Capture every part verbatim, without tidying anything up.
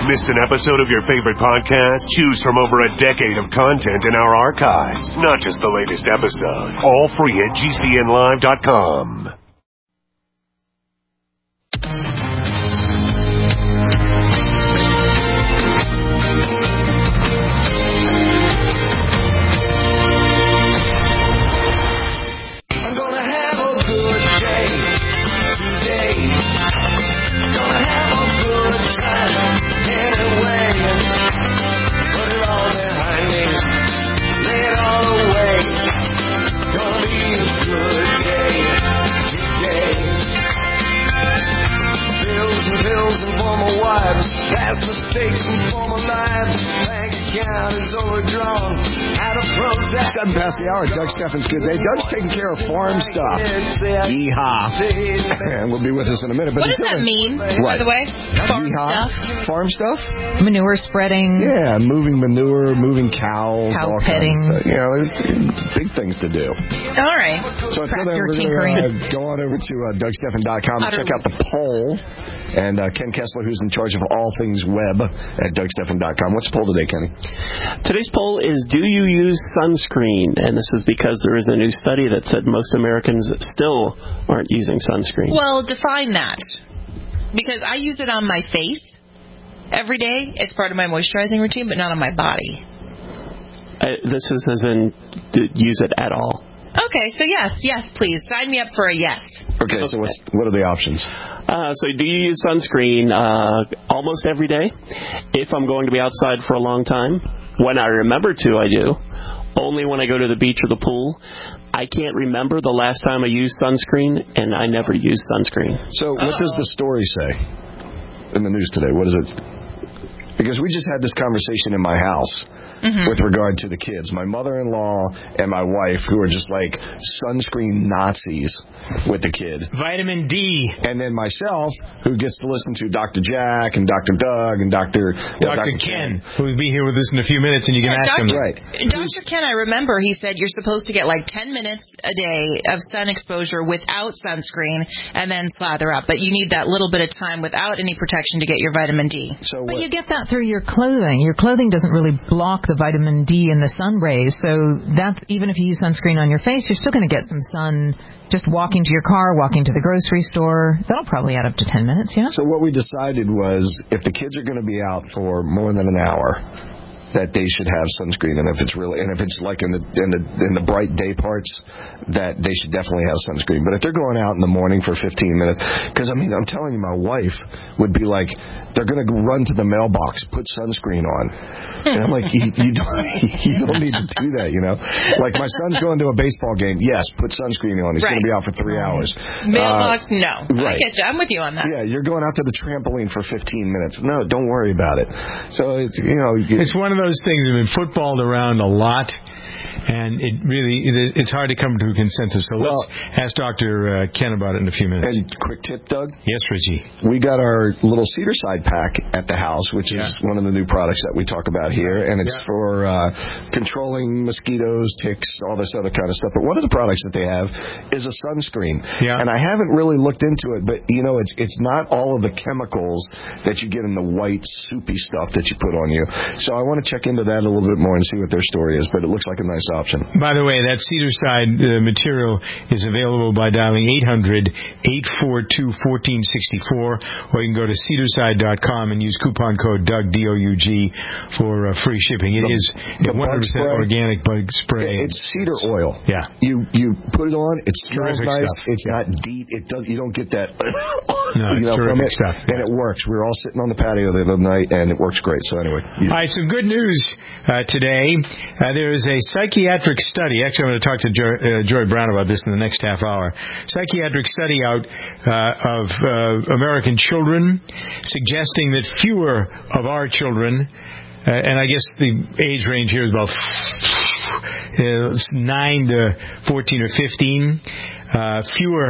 Missed an episode of your favorite podcast? Choose from over a decade of content in our archives, not just the latest episode. All free at G C N live dot com. Seven past the hour. Doug Steffens, good day. Doug's taking care of farm stuff. Yeehaw. And we'll be with us in a minute. But what does that then, mean, what? by the way? Farm Yeehaw? stuff? Farm stuff? Manure spreading. Yeah, moving manure, moving cows. Cow all petting. Kinds of stuff. You know, there's big things to do. All right. So until then, we're going to uh, go on over to uh, Doug Steffens dot com and check out the poll. And uh, Ken Kessler, who's in charge of all things web at Doug Steffens dot com. What's the poll today, Kenny? Today's poll is, do you use sunscreen? And this is because there is a new study that said most Americans still aren't using sunscreen. Well, define that. Because I use it on my face every day. It's part of my moisturizing routine, but not on my body. Uh, this is as in, d- use it at all. Okay, so yes, yes, please. Sign me up for a yes. Okay, so what's, what are the options? Uh, so do you use sunscreen uh, almost every day? If I'm going to be outside for a long time, when I remember to, I do. Only when I go to the beach or the pool. I can't remember the last time I used sunscreen, and I never use sunscreen. So what Uh-oh. does the story say in the news today? What is it? Because we just had this conversation in my house. Mm-hmm. With regard to the kids. My mother-in-law and my wife, who are just like sunscreen Nazis with the kid. Vitamin D. And then myself, who gets to listen to Doctor Jack and Doctor Doug and Doctor Doctor Doctor Ken, who will be here with us in a few minutes, and you can yeah, ask Doctor him. Right. Doctor Ken, I remember he said you're supposed to get like ten minutes a day of sun exposure without sunscreen and then slather up. But you need that little bit of time without any protection to get your vitamin D. So but what? You get that through your clothing. Your clothing doesn't really block the vitamin D in the sun rays, so that's, even if you use sunscreen on your face, you're still going to get some sun just walking to your car, walking to the grocery store. That'll probably add up to ten minutes, yeah? So what we decided was, if the kids are going to be out for more than an hour, that they should have sunscreen, and if it's really, and if it's like in the in the in the bright day parts, that they should definitely have sunscreen. But if they're going out in the morning for fifteen minutes, because I mean, I'm telling you, my wife would be like, they're going to run to the mailbox, put sunscreen on, and I'm like, you, you don't you don't need to do that, you know. Like my son's going to a baseball game, yes, put sunscreen on. He's right. going to be out for three hours. Mailbox, uh, no. Right. I get you. I'm with you on that. Yeah, you're going out to the trampoline for fifteen minutes. No, don't worry about it. So it's you know, it's one of those things that have been footballed around a lot, and it really it, it's hard to come to a consensus. So well, let's ask Doctor Uh, Ken about it in a few minutes. And quick tip, Doug? Yes, Richie. We got our little Cedar Side pack at the house, which yeah. is one of the new products that we talk about here, and it's yeah. for uh, controlling mosquitoes, ticks, all this other kind of stuff. But one of the products that they have is a sunscreen. Yeah. And I haven't really looked into it, but, you know, it's it's not all of the chemicals that you get in the white, soupy stuff that you put on you. So I want to check into that a little bit more and see what their story is, but it looks like a nice option. By the way, that Cedar Side uh, material is available by dialing eight hundred, eight four two, one four six four, or you can go to cedar side dot com and use coupon code Doug, D O U G, for uh, free shipping. It the, is one hundred percent organic bug spray. It's cedar oil. Yeah. You you put it on, it smells terrific nice. Stuff. It's yeah. not deep. It does. You don't get that. No, you it's know, terrific from it, stuff. And it works. We were all sitting on the patio the other night, and it works great. So anyway. You, all right, some good news uh, today. Uh, there is a psychiatric study. Actually, I'm going to talk to Joy, uh, Joy Brown about this in the next half hour. Psychiatric study out uh, of uh, American children suggesting that fewer of our children, uh, and I guess the age range here is about uh, nine to fourteen or fifteen, uh, fewer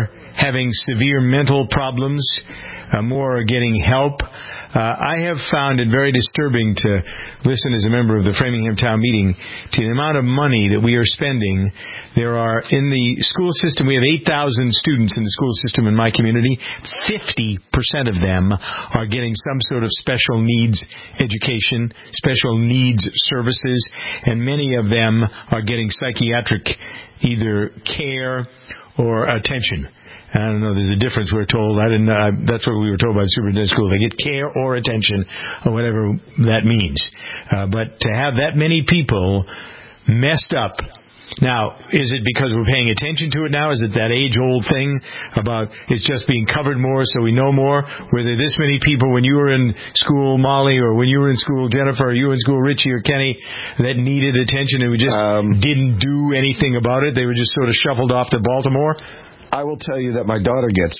having severe mental problems. Uh, more are getting help. Uh, I have found it very disturbing to listen as a member of the Framingham Town Meeting to the amount of money that we are spending. There are, in the school system, we have eight thousand students in the school system in my community. fifty percent of them are getting some sort of special needs education, special needs services, and many of them are getting psychiatric either care or attention. I don't know, there's a difference, we're told. I didn't know. I, that's what we were told by the superintendent of school. They get care or attention, or whatever that means. Uh, but to have that many people messed up. Now, is it because we're paying attention to it now? Is it that age-old thing about it's just being covered more so we know more? Were there this many people when you were in school, Molly, or when you were in school, Jennifer, or you were in school, Richie or Kenny, that needed attention and we just um, didn't do anything about it? They were just sort of shuffled off to Baltimore? I will tell you that my daughter gets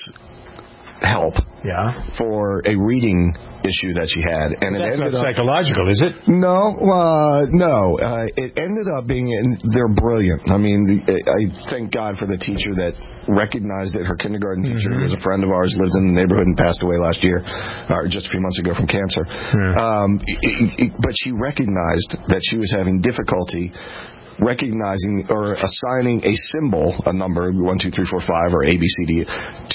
help yeah. for a reading issue that she had, and That's it ended not up psychological, is it? No, uh, no. Uh, it ended up being. They're brilliant. I mean, I thank God for the teacher that recognized that her kindergarten teacher mm-hmm. was a friend of ours, lived in the neighborhood, and passed away last year, or just a few months ago from cancer. Yeah. Um, it, it, but she recognized that she was having difficulty recognizing or assigning a symbol, a number, one, two, three, four, five, or A, B, C, D,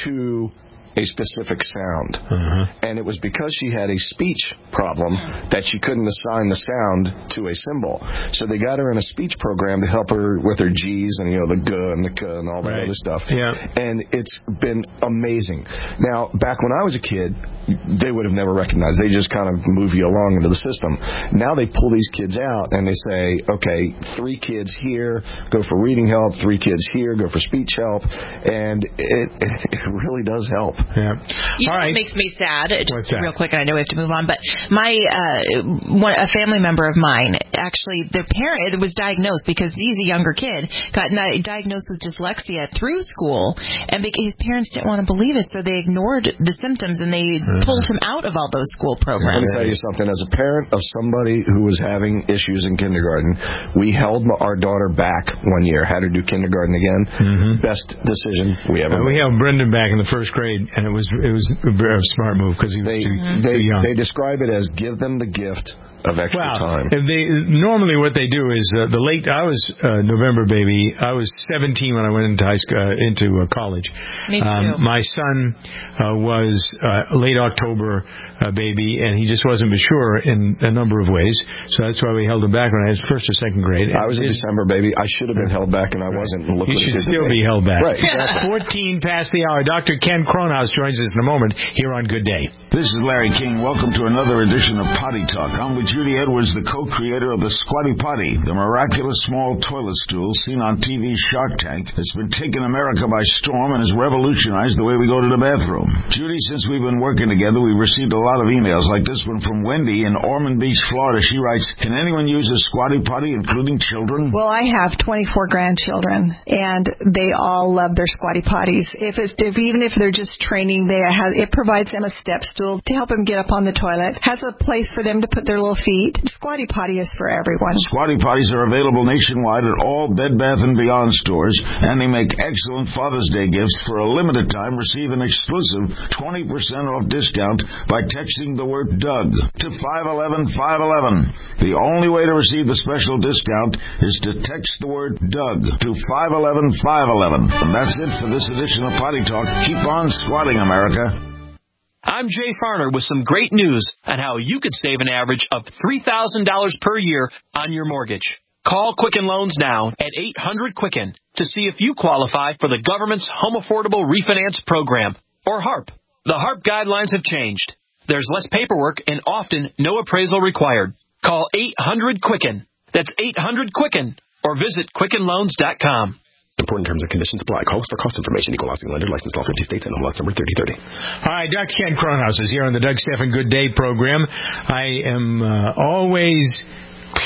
to a specific sound. Uh-huh. And it was because she had a speech problem that she couldn't assign the sound to a symbol. So they got her in a speech program to help her with her G's and, you know, the G and the K and all that right. other stuff. Yeah. And it's been amazing. Now, back when I was a kid, they would have never recognized. They just kind of move you along into the system. Now they pull these kids out and they say, okay, three kids here, go for reading help, three kids here, go for speech help. And it, it really does help. Yeah. You know All right. what makes me sad, just real quick, and I know we have to move on, but my uh, one, a family member of mine, actually, their parent was diagnosed because he's a younger kid, got diagnosed with dyslexia through school, and because his parents didn't want to believe it, so they ignored the symptoms, and they uh-huh. pulled him out of all those school programs. Let me tell you something. As a parent of somebody who was having issues in kindergarten, we held our daughter back one year, had her do kindergarten again. Mm-hmm. Best decision we ever uh, made. We held Brendan back in the first grade, and it was it was a very smart move because he was they, too, they, too young. They describe it as give them the gift of extra well, time. They, normally what they do is uh, the late, I was a November baby. I was seventeen when I went into high school, uh, into uh, college. Me too. Um, my son uh, was uh, late October uh, baby, and he just wasn't mature in a number of ways. So that's why we held him back when I was first or second grade. I was a December baby. I should have been held back, and I right. wasn't. Look you what should it did still be held back. Right. Exactly. fourteen past the hour. Doctor Ken Kronhaus joins us in a moment here on Good Day. This is Larry King. Welcome to another edition of Potty Talk. I'm with Judy Edwards, the co-creator of the Squatty Potty, the miraculous small toilet stool seen on T V's Shark Tank, has been taking America by storm and has revolutionized the way we go to the bathroom. Judy, since we've been working together, we've received a lot of emails like this one from Wendy in Ormond Beach, Florida. She writes, can anyone use a Squatty Potty, including children? Well, I have twenty-four grandchildren, and they all love their Squatty Potties. If it's if, even if they're just training, they have, it provides them a step stool to help them get up on the toilet, has a place for them to put their little feet. Squatty Potty is for everyone. Squatty Potties are available nationwide at all Bed Bath and Beyond stores, and they make excellent Father's Day gifts. For a limited time, receive an exclusive twenty percent off discount by texting the word Doug to five eleven five eleven. The only way to receive the special discount is to text the word Doug to five eleven five eleven. And that's it for this edition of Potty Talk. Keep on squatting, America. I'm Jay Farner with some great news on how you could save an average of three thousand dollars per year on your mortgage. Call Quicken Loans now at eight hundred Quicken to see if you qualify for the government's Home Affordable Refinance Program, or HARP. The HARP guidelines have changed. There's less paperwork and often no appraisal required. Call eight hundred Quicken. That's eight hundred Quicken, or visit Quicken Loans dot com. Important terms and conditions apply. Call us for cost information. Equal housing lender. Licensed law fifty states and home loss number thirty thirty. All right, Doctor Ken Kronhaus is here on the Doug Stephan Good Day program. I am uh, always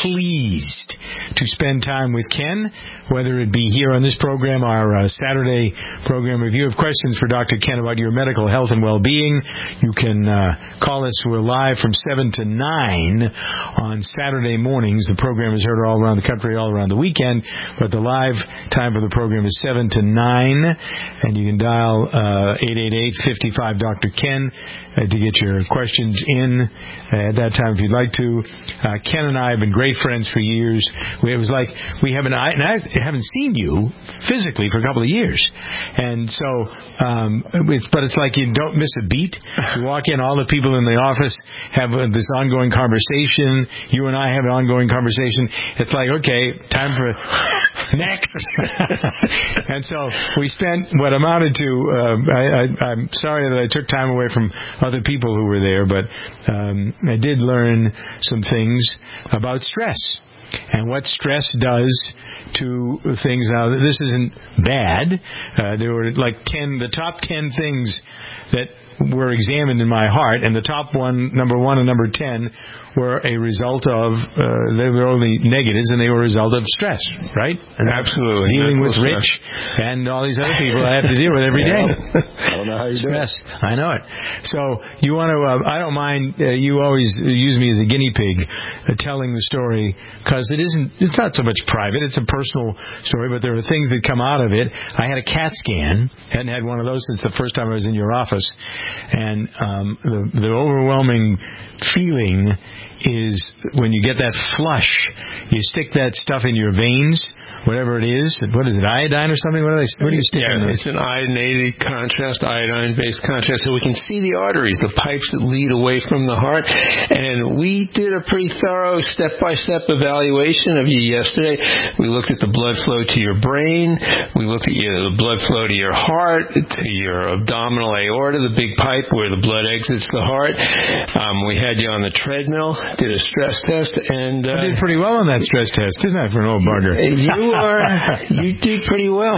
pleased to spend time with Ken, whether it be here on this program, our uh, Saturday program. If you have questions for Doctor Ken about your medical health and well-being, you can uh, call us. We're live from seven to nine on Saturday mornings. The program is heard all around the country, all around the weekend, but the live time for the program is seven to nine, and you can dial uh, eight eight eight, five five, Doctor Ken uh, to get your questions in uh, at that time if you'd like to. Uh, Ken and I have been great friends for years. We, it was like we haven't, I, and I haven't seen you physically for a couple of years, and so, um, it's, but it's like you don't miss a beat. You walk in, all the people in the office have uh, this ongoing conversation. You and I have an ongoing conversation. It's like, okay, time for next. And so we spent what amounted to, uh, I, I, I'm sorry that I took time away from other people who were there, but um, I did learn some things about stress and what stress does to things. Now, this isn't bad. Uh, there were like ten, the top ten things that were examined in my heart, and the top one, number one and number ten, were a result of, uh, they were only negatives, and they were a result of stress, right? And absolutely. Dealing with Rich and all these other people I have to deal with every day. I don't know how you stress. do it. I know it. So you want to, uh, I don't mind, uh, you always use me as a guinea pig uh, telling the story, because it isn't, it's not so much private, it's a personal story, but there are things that come out of it. I had a CAT scan, hadn't had one of those since the first time I was in your office, and um, the, the overwhelming feeling is when you get that flush, you stick that stuff in your veins, whatever it is. What is it, iodine or something? What, are they, what do you stick yeah, in there? It's an iodinated contrast, iodine-based contrast, so we can see the arteries, the pipes that lead away from the heart. And we did a pretty thorough step-by-step evaluation of you yesterday. We looked at the blood flow to your brain. We looked at you, the blood flow to your heart, to your abdominal aorta, the big pipe where the blood exits the heart. Um, we had you on the treadmill, did a stress test, and uh, I did pretty well on that stress test, didn't I, for an old bugger? You are, you did pretty well.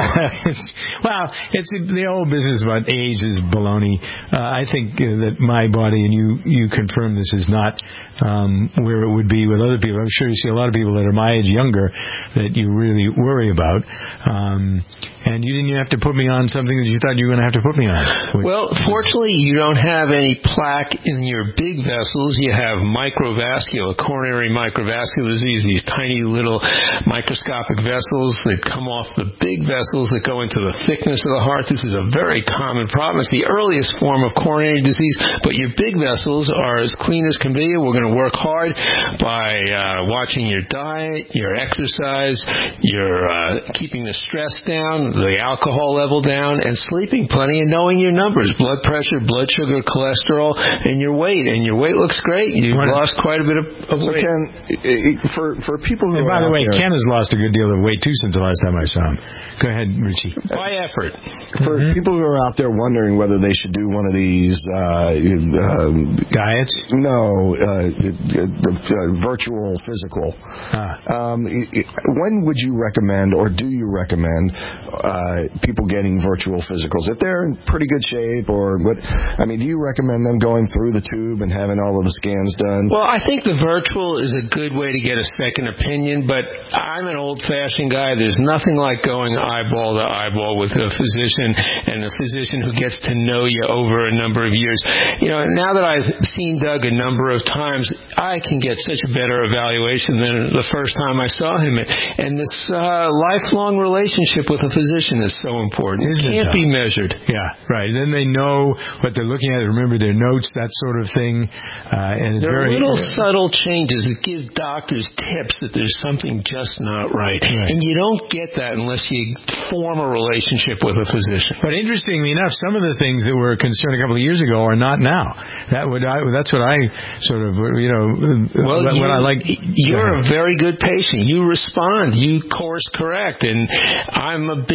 Well, it's the old business about age is baloney. Uh, I think uh, that my body, and you, you confirm this, is not um, where it would be with other people. I'm sure you see a lot of people that are my age younger that you really worry about. Um, and you didn't even have to put me on something that you thought you were going to have to put me on. Well, fortunately, you don't have any plaque in your big vessels. You have microvascular, coronary microvascular disease, these tiny little microscopic vessels that come off the big vessels that go into the thickness of the heart. This is a very common problem. It's the earliest form of coronary disease, but your big vessels are as clean as can be. We're going to work hard by uh, watching your diet, your exercise, your uh, keeping the stress down, the alcohol level down, and sleeping plenty, and knowing your numbers, blood pressure, blood sugar, cholesterol, and your weight. And your weight looks great. You've what? lost quite a bit of, of so weight. Ken, for, for people who and are by the way, there, Ken has lost a good deal of weight, too, since the last time I saw him. Go ahead, Richie. By effort. For Mm-hmm. people who are out there wondering whether they should do one of these uh, um, diets, no, uh, the uh, virtual physical. Ah. Um, when would you recommend, or do you recommend, uh, people getting virtual physicals if they're in pretty good shape, or what? I mean, do you recommend them going through the tube and having all of the scans done? Well, I think the virtual is a good way to get a second opinion, but I'm an old-fashioned guy. There's nothing like going eyeball to eyeball with a physician, and a physician who gets to know you over a number of years. You know, now that I've seen Doug a number of times, I can get such a better evaluation than the first time I saw him. And this uh, lifelong relationship with a physician is so important. It can't be measured. Yeah, right. Then they know what they're looking at. Remember their notes, that sort of thing. Uh, and it's there very are little uh, subtle changes that give doctors tips that there's something just not right. right. And you don't get that unless you form a relationship with a physician. But interestingly enough, some of the things that were a concern a couple of years ago are not now. That would I, that's what I sort of, you know, well, what, you, what I like. You're a very good patient. You respond. You course correct. And I'm a big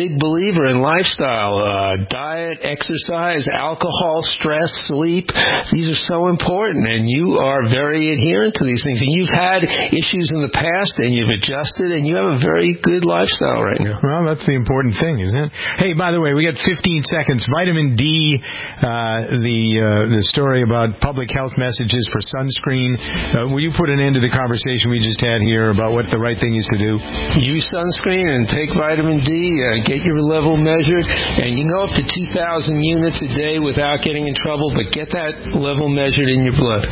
big believer in lifestyle, uh, diet, exercise, alcohol, stress, sleep. These are so important, and you are very adherent to these things. And you've had issues in the past, and you've adjusted, and you have a very good lifestyle right now. Well, that's the important thing, isn't it? Hey, by the way, we got fifteen seconds. Vitamin D, uh, the uh, the story about public health messages for sunscreen. Uh, will you put an end to the conversation we just had here about what the right thing is to do? Use sunscreen and take vitamin D. Uh, get your level measured, and you can go up to two thousand units a day without getting in trouble, but get that level measured in your blood.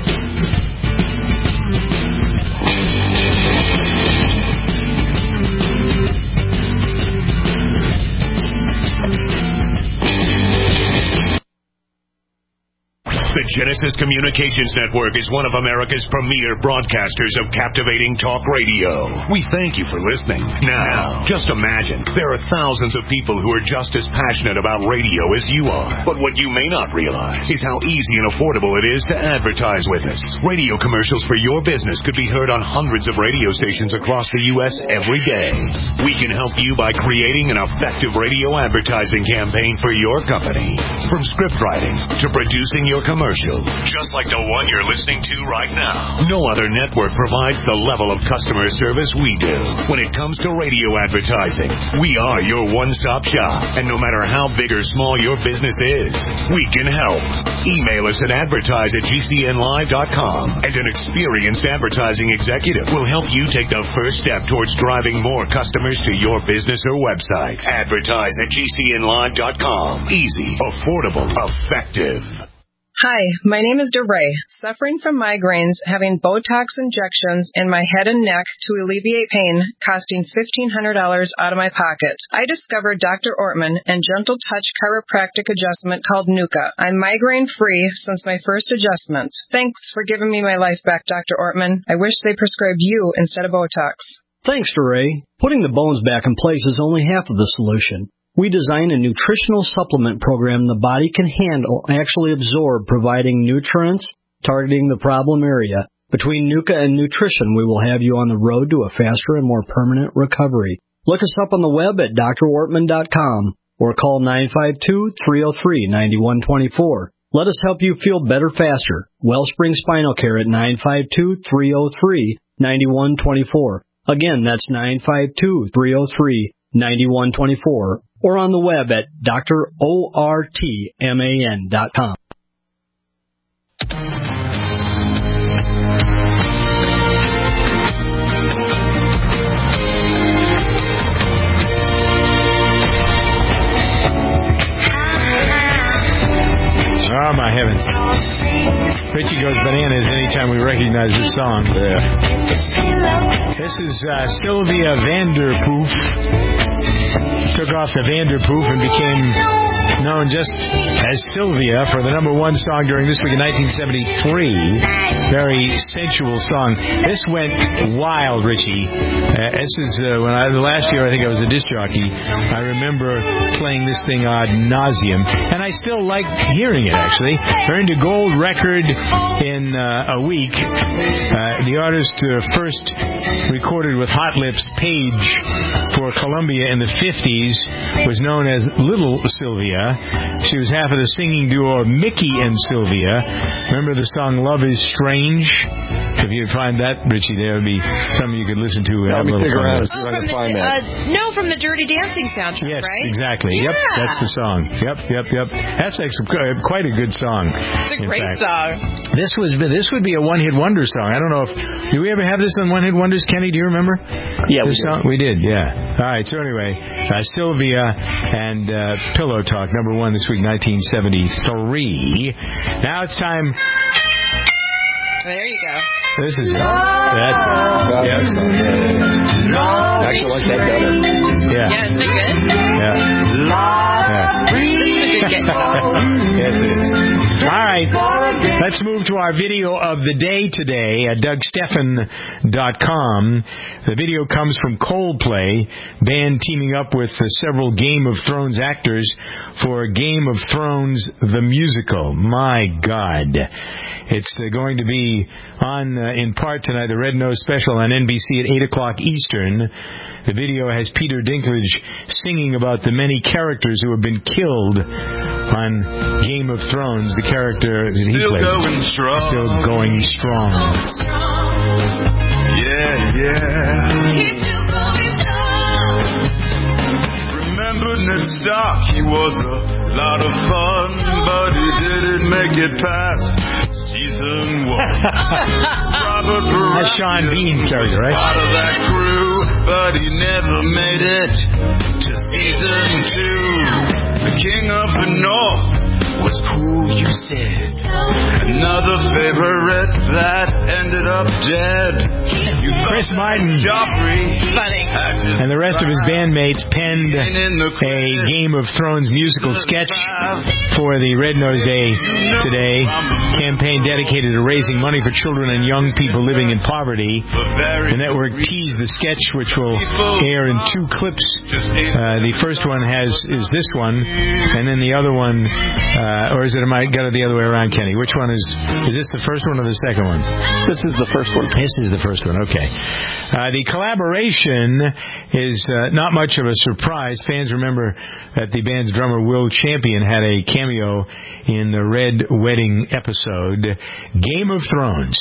The Genesis Communications Network is one of America's premier broadcasters of captivating talk radio. We thank you for listening. Now, just imagine, there are thousands of people who are just as passionate about radio as you are. But what you may not realize is how easy and affordable it is to advertise with us. Radio commercials for your business could be heard on hundreds of radio stations across the U S every day. We can help you by creating an effective radio advertising campaign for your company. From script writing to producing your commercial. Just like the one you're listening to right now. No other network provides the level of customer service we do. When it comes to radio advertising, we are your one-stop shop. And no matter how big or small your business is, we can help. Email us at advertise at G C N live dot com, and an experienced advertising executive will help you take the first step towards driving more customers to your business or website. Advertise at G C N live dot com. Easy, affordable, effective. Hi, my name is DeRay, suffering from migraines, having Botox injections in my head and neck to alleviate pain, costing fifteen hundred dollars out of my pocket. I discovered Doctor Ortman and Gentle Touch chiropractic adjustment called Nuka. I'm migraine-free since my first adjustment. Thanks for giving me my life back, Doctor Ortman. I wish they prescribed you instead of Botox. Thanks, DeRay. Putting the bones back in place is only half of the solution. We design a nutritional supplement program the body can handle, actually absorb, providing nutrients, targeting the problem area. Between Nuka and nutrition, we will have you on the road to a faster and more permanent recovery. Look us up on the web at D R ortman dot com or call nine five two, three oh three, nine one two four. Let us help you feel better faster. Wellspring Spinal Care at nine five two, three oh three, nine one two four. Again, that's nine five two, three oh three, nine one two four. Or on the web at D R ortman dot com. Oh, my heavens. Richie goes bananas anytime we recognize this song. Yeah. This is uh, Sylvia Vanderpoof. Took off the Vanderpoof and became known just as Sylvia for the number one song during this week in nineteen seventy-three. Very sensual song. This went wild, Richie. Uh, this is uh, when I last year I think I was a disc jockey. I remember playing this thing ad nauseum, and I still like hearing it. Actually, earned a gold record in uh, a week. Uh, the artist uh, first recorded with Hot Lips Page for Columbia in the fifties was known as Little Sylvia. She was half of the singing duo Mickey and Sylvia. Remember the song Love is Strange? If you'd find that, Richie, there would be something you could listen to. Let me dig around and see if I can find the, that. Uh, no, from the Dirty Dancing soundtrack, yes, right? Exactly. Yeah. Yep, that's the song. Yep, yep, yep. That's actually quite a good song. It's a great fact. song. This was this would be a one-hit wonder song. I don't know if do we ever have this on One Hit Wonders, Kenny? Do you remember? Yeah, this we did. song? We did. Yeah. All right. So anyway, uh, Sylvia and uh, Pillow Talk, number one this week, nineteen seventy-three. Now it's time. There you go. This is it. That's it. Yes. I actually like that better. Yeah. Yeah, isn't it good? Yeah. Yeah. Yes, it is. All right. Let's move to our video of the day today at Doug Stephan dot com. The video comes from Coldplay, band teaming up with uh, several Game of Thrones actors for Game of Thrones the Musical. My God. It's uh, going to be on uh, uh, in part tonight, the Red Nose Special on N B C at eight o'clock Eastern. The video has Peter Dinklage singing about the many characters who have been killed on Game of Thrones, the character that he Still played. Going strong. Still going strong. Yeah, yeah. Remember Ned Stark, he was a lot of fun, but he didn't make it past season one. Robert That's Sean Bean's character, right? Part of that crew, but he never made it to season two. The king of the north was cool, you said. Another favorite that ended up dead. You Chris Martin and the rest of his bandmates penned a Game of Thrones musical sketch for the Red Nose Day today. Campaign dedicated to raising money for children and young people living in poverty. The network teased the sketch, which will air in two clips. Uh, the first one has is this one, and then the other one, uh, or is it? Am I got it the other way around, Kenny? Which one is? Is this the first one or the second one? This is the first one. This is the first one. Okay. Uh, the collaboration is uh, not much of a surprise. Fans remember that the band's drummer Will Champion had a cameo in the Red Wedding episode, Game of Thrones.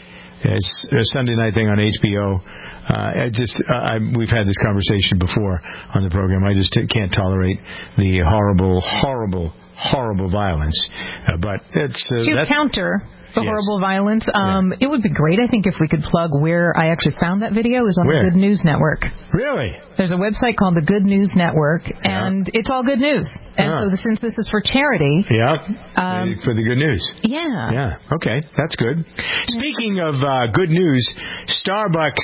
It's a Sunday night thing on H B O. Uh, I just, uh, I, we've had this conversation before on the program. I just t- can't tolerate the horrible, horrible, horrible violence. Uh, but it's uh, to that's, counter the yes. horrible violence. Um, yeah. It would be great, I think, if we could plug where I actually found that video. Is on where? the Good News Network. Really? There's a website called the Good News Network, and yeah. it's all good news. And uh-huh. so since this is for charity... Yeah, um, for the good news. Yeah. Yeah, okay, that's good. Speaking of uh, good news, Starbucks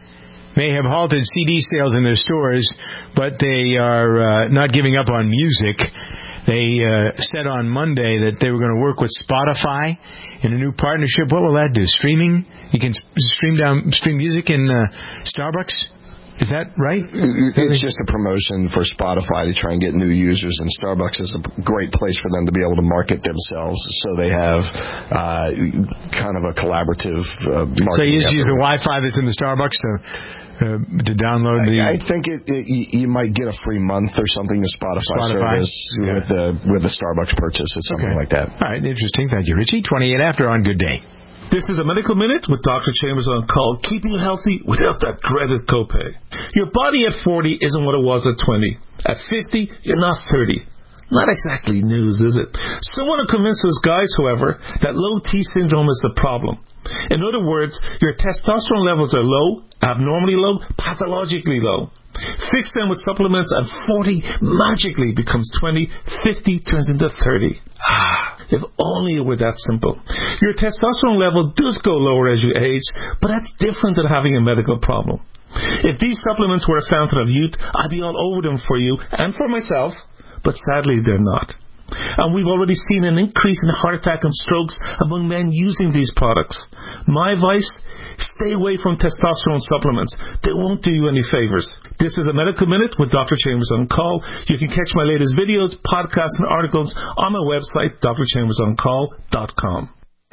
may have halted C D sales in their stores, but they are uh, not giving up on music. They uh, said on Monday that they were going to work with Spotify in a new partnership. What will that do? Streaming? You can stream down stream music in uh, Starbucks? Is that right? It's just a promotion for Spotify to try and get new users, and Starbucks is a great place for them to be able to market themselves. So they have uh, kind of a collaborative uh, marketing. So you just effort. use the Wi-Fi that's in the Starbucks to uh, to download the. I, I think it, it, you might get a free month or something to Spotify, Spotify. service Yeah. with the with the Starbucks purchase or something Okay. like that. All right, interesting. Thank you, Richie. twenty-eight after on Good Day. This is a Medical Minute with Doctor Chambers on call, keeping you healthy without that dreaded copay. Your body at forty isn't what it was at twenty. At fifty, you're not thirty. Not exactly news, is it? Someone to convince those guys, however, that low T syndrome is the problem. In other words, your testosterone levels are low, abnormally low, pathologically low. Fix them with supplements and forty magically becomes twenty, fifty turns into thirty. Ah, if only it were that simple. Your testosterone level does go lower as you age, but that's different than having a medical problem. If these supplements were a fountain of youth, I'd be all over them for you and for myself, but sadly they're not. And we've already seen an increase in heart attack and strokes among men using these products. My advice, stay away from testosterone supplements. They won't do you any favors. This is a Medical Minute with Doctor Chambers on Call. You can catch my latest videos, podcasts, and articles on my website, d r chambers on call dot com.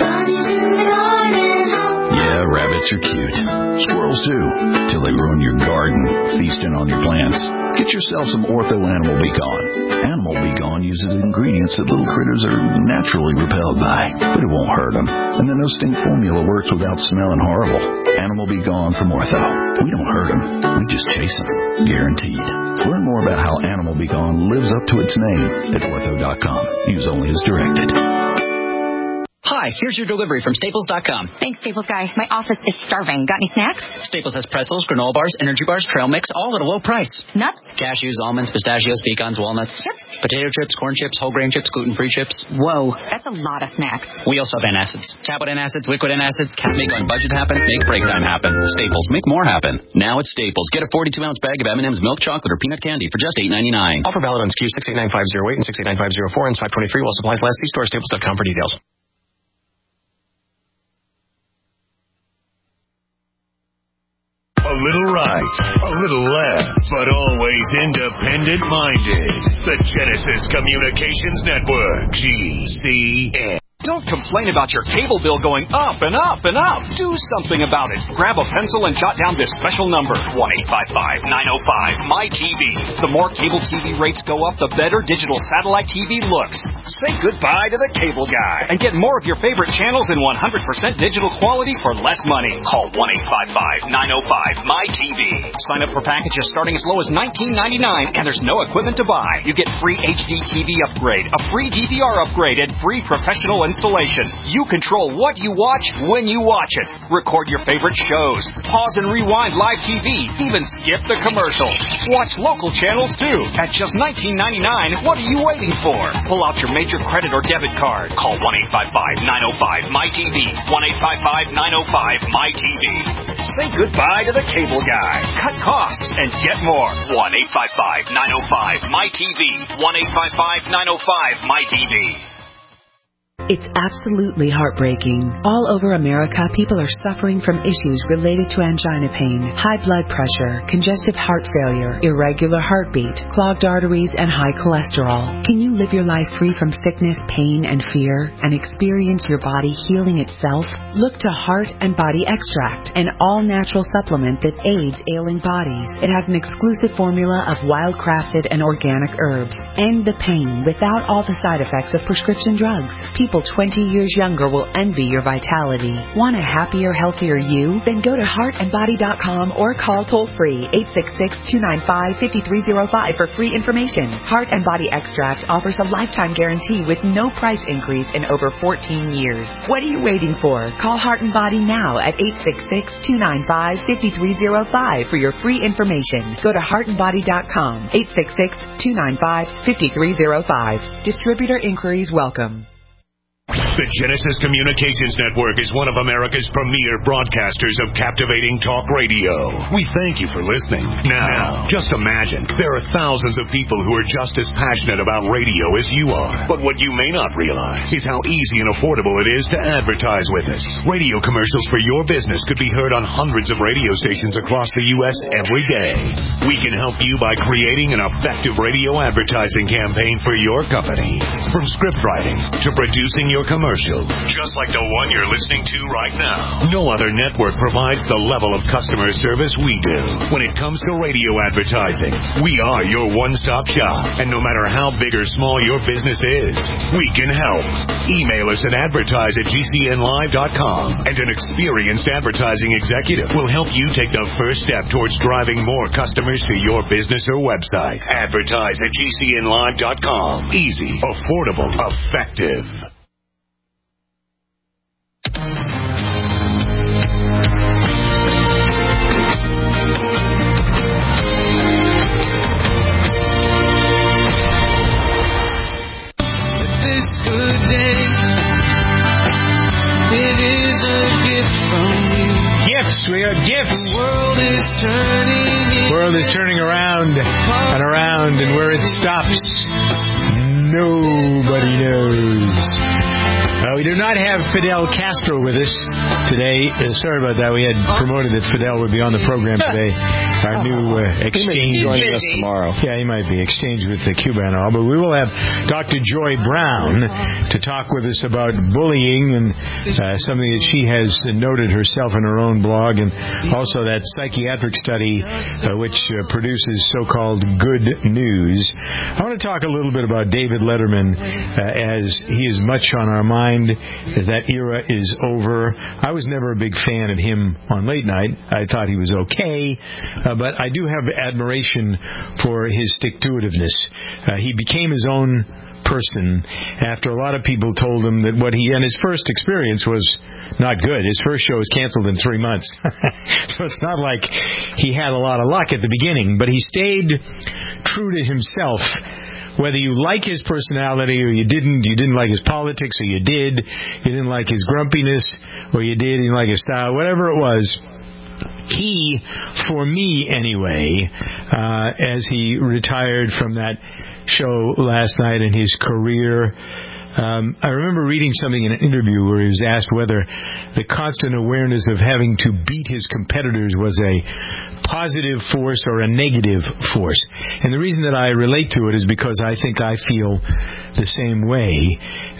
Yeah, rabbits are cute. Squirrels too, till they ruin your garden, feasting on your plants. Get yourself some Ortho Animal Be Gone. Animal Be Gone uses ingredients that little critters are naturally repelled by, but it won't hurt them. And the no-stink formula works without smelling horrible. Animal Be Gone from Ortho. We don't hurt them, we just chase them. Guaranteed. Learn more about how Animal Be Gone lives up to its name at ortho dot com. Use only as directed. Hi, here's your delivery from Staples dot com. Thanks, Staples guy. My office is starving. Got any snacks? Staples has pretzels, granola bars, energy bars, trail mix, all at a low price. Nuts? Cashews, almonds, pistachios, pecans, walnuts. Chips? Potato chips, corn chips, whole grain chips, gluten-free chips. Whoa, that's a lot of snacks. We also have antacids. Tablet antacids, liquid antacids. Can't make on budget happen. Make break time happen. Staples, make more happen. Now at Staples. Get a forty-two ounce bag of M and M's milk chocolate or peanut candy for just eight ninety-nine. Offer valid on S K U six eight nine five zero eight and six eight nine five zero four and five twenty-three while supplies last. See store staples dot com for details. A little right, a little left, but always independent-minded. The Genesis Communications Network, G C N. Don't complain about your cable bill going up and up and up. Do something about it. Grab a pencil and jot down this special number, one eight five five, nine oh five, M Y T V. The more cable T V rates go up, the better digital satellite T V looks. Say goodbye to the cable guy and get more of your favorite channels in one hundred percent digital quality for less money. Call one eight five five, nine oh five, M Y T V. Sign up for packages starting as low as nineteen ninety-nine, and there's no equipment to buy. You get free H D T V upgrade, a free D V R upgrade, and free professional installation. You control what you watch when you watch it. Record your favorite shows. Pause and rewind live T V. Even skip the commercials. Watch local channels too. At just nineteen ninety-nine, what are you waiting for? Pull out your major credit or debit card. Call one eight five five, nine oh five, M Y T V. one eight five five, nine oh five, M Y T V. Say goodbye to the cable guy. Cut costs and get more. one eight five five, nine oh five, M Y T V. one eight five five, nine oh five, M Y T V. It's absolutely heartbreaking. All over America, people are suffering from issues related to angina pain, high blood pressure, congestive heart failure, irregular heartbeat, clogged arteries, and high cholesterol. Can you live your life free from sickness, pain, and fear, and experience your body healing itself? Look to Heart and Body Extract, an all-natural supplement that aids ailing bodies. It has an exclusive formula of wild-crafted and organic herbs. End the pain without all the side effects of prescription drugs. People twenty years younger will envy your vitality. Want a happier, healthier you? Then go to heart and body dot com or call toll-free eight six six, two nine five, five three zero five for free information. Heart and Body Extract offers a lifetime guarantee with no price increase in over fourteen years. What are you waiting for? Call Heart and Body now at eight six six, two nine five, five three zero five for your free information. Go to heart and body dot com, eight six six, two nine five, five three zero five. Distributor inquiries welcome. The Genesis Communications Network is one of America's premier broadcasters of captivating talk radio. We thank you for listening. Now, just imagine, there are thousands of people who are just as passionate about radio as you are. But what you may not realize is how easy and affordable it is to advertise with us. Radio commercials for your business could be heard on hundreds of radio stations across the U S every day. We can help you by creating an effective radio advertising campaign for your company. From script writing to producing your commercial, just like the one you're listening to right now. No other network provides the level of customer service we do. When it comes to radio advertising, we are your one-stop shop. And no matter how big or small your business is, we can help. Email us at advertise at G C N live dot com, and an experienced advertising executive will help you take the first step towards driving more customers to your business or website. Advertise at G C N live dot com. Easy, affordable, effective. We got gifts. The world is turning. World is turning around and around, and where it stops, nobody knows. Uh, we do not have Fidel Castro with us today. Uh, sorry about that. We had promoted that Fidel would be on the program today. Our new uh, exchange. He may be joining us tomorrow. Yeah, he might be. Exchange with the Cuba and all. But we will have Doctor Joy Brown to talk with us about bullying and uh, something that she has noted herself in her own blog, and also that psychiatric study uh, which uh, produces so-called good news. I want to talk a little bit about David Letterman uh, as he is much on our mind. That era is over. I was never a big fan of him on late night. I thought he was okay, uh, but I do have admiration for his stick-to-itiveness. Uh, he became his own person after a lot of people told him that what he, and his first experience was not good. His first show was canceled in three months. So it's not like he had a lot of luck at the beginning, but he stayed true to himself. Whether you like his personality or you didn't, you didn't like his politics or you did, you didn't like his grumpiness or you did, you didn't like his style, whatever it was, he, for me anyway, uh, as he retired from that show last night in his career, Um, I remember reading something in an interview where he was asked whether the constant awareness of having to beat his competitors was a positive force or a negative force. And the reason that I relate to it is because I think I feel the same way.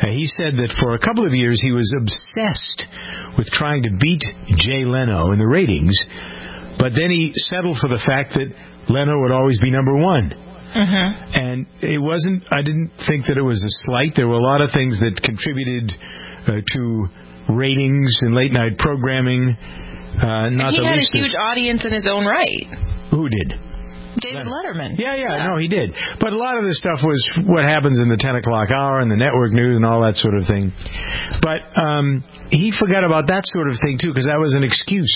Uh, he said that for a couple of years he was obsessed with trying to beat Jay Leno in the ratings, but then he settled for the fact that Leno would always be number one. Mm-hmm. And it wasn't, I didn't think that it was a slight. There were a lot of things that contributed uh, to ratings and late night programming. Uh, not and he the had least a huge of, audience in his own right. Who did? David Letterman. Yeah, yeah, yeah, no, he did. But a lot of this stuff was what happens in the ten o'clock hour and the network news and all that sort of thing. But um, he forgot about that sort of thing, too, because that was an excuse.